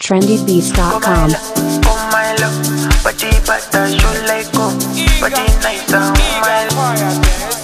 trendybeats.com. Oh my love, body butter, show like go, body nice, oh my love.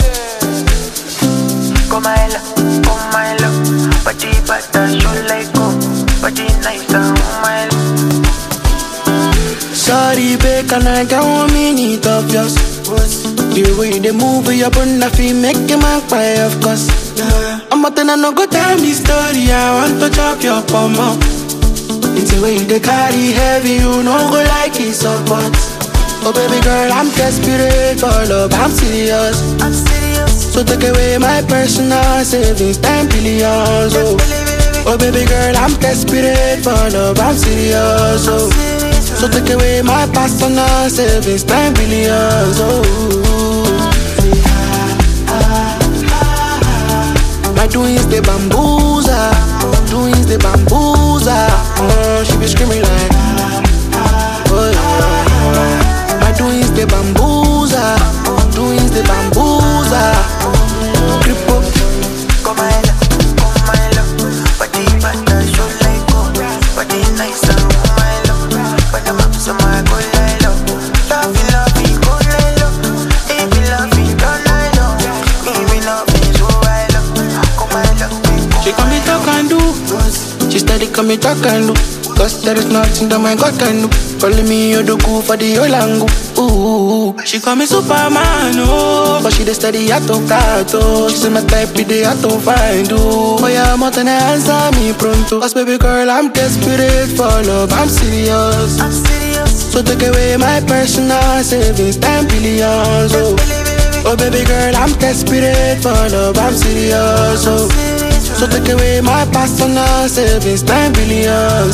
Oh my love, body butter, show like go, body nice, oh my love. Sorry, babe, can I get 1 minute of yours? The way they move your bun, I feel make a man cry, of course. I'm out and I no go tell me story, I want to chop your palm. It's the way they carry heavy, you know go like it so much. Oh baby girl, I'm desperate for love, I'm serious. So take away my personal savings, 10 billion. Oh baby girl, I'm desperate for love, I'm serious. So take away my personal savings, 10 billion. My doings the bamboozle, doings the bamboozle. She be screaming like, oh yeah. My doings the bamboozle, doings the bamboozle. Cripple. Come my love, body butter, show like go, body nice, oh my love. But I'm up so my go like love, love you go like love, baby love you go like love, baby love you so I love. Come my love, she call me talk and do. She steady call me talk and do. Cause there is nothing that my God can do. Calling me Yodoku for the Olangu. Ooh, she call me Superman, oh. But she the steady ato kato. She say my type be the ato find, oh. Oh yeah, more than answer me pronto. Cause baby girl, I'm desperate for love, I'm serious. So take away my personal savings, 10 billion. Oh baby girl, I'm desperate for love, I'm serious. So take away my personal savings, 10 billion.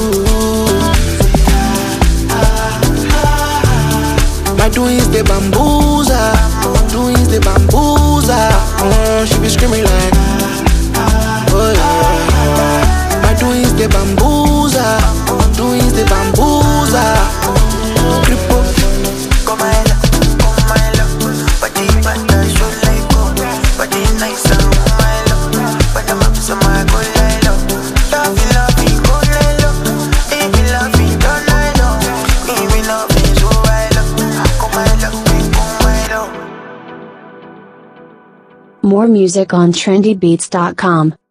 My doings the bamboozle, doings the bamboozle. She be screaming like, oh yeah. My doings the bamboozle, doings the bamboozle. Cripple. come my love, body butter, show like go, body nice, oh my love. But I'm up so my go like love, love you go like love, baby love you go like love, baby love you so I love. Come my love. More music on trendybeats.com.